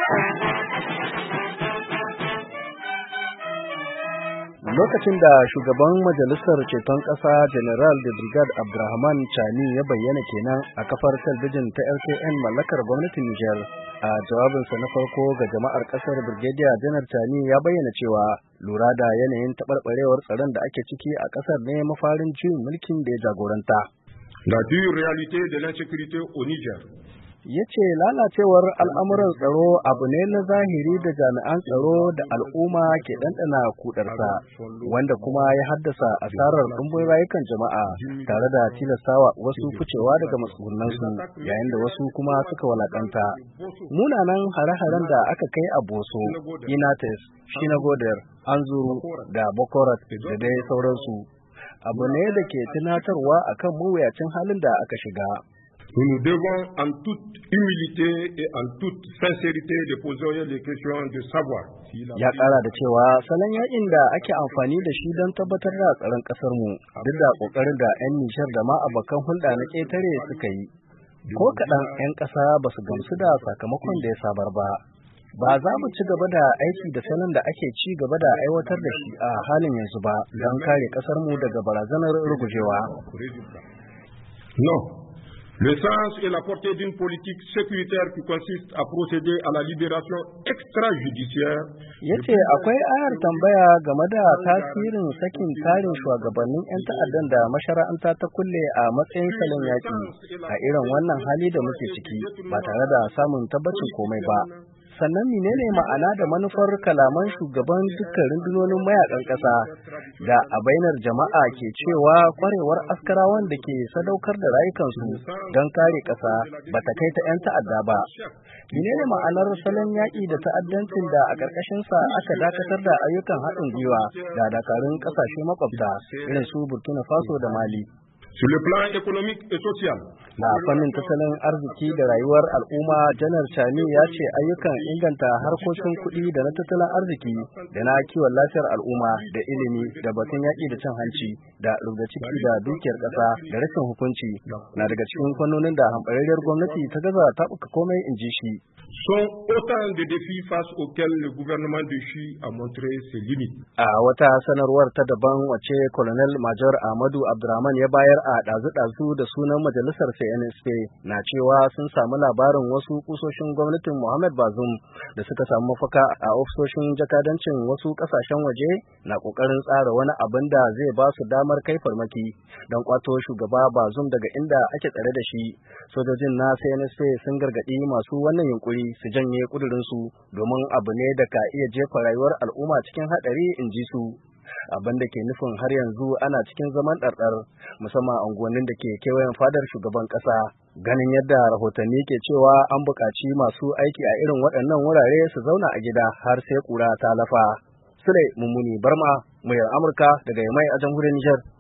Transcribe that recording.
Lokacin da shugaban majalisar ceton ƙasa General da Brigade Abdurrahman Chani ya bayyana kenan a kafar talbijin ta LCN mallakar gwamnatin Nijar. A jawabinsa na farko ga jama'ar ƙasar, Brigadier Janar Chani ya bayyana cewa lura da yanayin taɓarɓarewar tsaron da ake ciki a ƙasar ne mafarin juyin mulkin da ya jagoranta. La dure réalité de l'insécurité au Niger. Ya ce lalacewar al'amuran tsaro abu ne na zahiri da jami'an tsaro da al'umma ke ɗanɗana kudarsa, wanda kuma ya haddasa asarar ɗumbin rayukan jama'a tare da tilastawa wasu ficewa daga matsugunansu yayin da wasu kuma suka walakanta. Munanan hare-haren da aka kai a Boso, Inates, Shinagoder, Anzuru da Bokorat da dai sauransu abu ne da ke tunatarwa akan mawuyacin halin da aka shiga. Nous devons en toute humilité et en toute sincérité de poser les questions de savoir. Ya ƙara da cewa salon yakin da ake amfani da shi don tabbatar da tsaron ƙasar mu duk da ƙoƙarin da 'yan Nijar da ma abokan hulɗa na ƙetare suka yi. Ko kaɗan 'yan ƙasa ba su gamsu da sakamakon da ya sabar ba. Ba za mu ci gaba da aiki da salon da ake ci gaba da aiwatar da shi a halin yanzu ba don kare ƙasar mu daga barazanar rugujewa. Non. Le sens et la portée d'une politique sécuritaire qui consiste à procéder à la libération extrajudiciaire. Ya ce akwai ayar tambaya game da tasirin sakin tarin shugabannin 'yan ta'addan da mashara'anta ta kulle a matsayin salon yaƙi a irin wannan hali da muke ciki ba tare da samun tabbacin komai ba. Sannan menene ma'ana da manufar kalaman shugaban dukkan rundunonin mayakan ƙasa da a bainar jama'a ke cewa kwarewar askarawan da ke sadaukar da rayukansu don kare ƙasa ba ta kai ta 'yan ta'adda ba. Menene ma'anar salon yaƙi da ta'addancin da a ƙarƙashinsa aka dakatar da ayyukan haɗin gwiwa da dakarun ƙasashe makwabta irin su Burkina Faso da Mali. Sur le plan économique et social. Na fannin tattalin arziki da rayuwar al'umma, Janar Chani ya ce ayyukan inganta harkokin kuɗi da na tattalin arziki da na kiwon lafiyar al'umma da ilimi da batun yaƙi da cin hanci da rubda ciki da dukiyar ƙasa da rashin hukunci na daga cikin fannonin da hamɓararriyar gwamnati ta gaza taɓuka komai, in ji shi. Sont autant de défis face auxquels le gouvernement de Chi a montré ses limites. A wata sanarwar ta daban wace Colonel Major Ahmadu Abdurrahman ya bayar a ɗazu-ɗazu da sunan majalisar CNSP na cewa sun samu labarin wasu kusoshin gwamnatin Mohamed Bazoum da suka samu mafaka a ofisoshin jakadancin wasu ƙasashen waje na ƙoƙarin tsara wani abin da zai ba su damar kai farmaki don kwato shugaba Bazoum daga inda ake tsare da shi. Sojojin na CNSP sun gargaɗi masu wannan yunkuri su janye ƙudurinsu domin abu ne da ka iya jefa rayuwar al'umma cikin haɗari, in ji su. Abin da ke nufin har yanzu ana cikin zaman ɗarɗar musamman unguwannin da ke kewayen fadar shugaban ƙasa, ganin yadda rahotanni ke cewa an buƙaci masu aiki a irin waɗannan wurare su zauna a gida har sai ƙura ta lafa. Sule Mummuni Barma, muryar Amurka daga Yamai a jamhuriyar Nijar.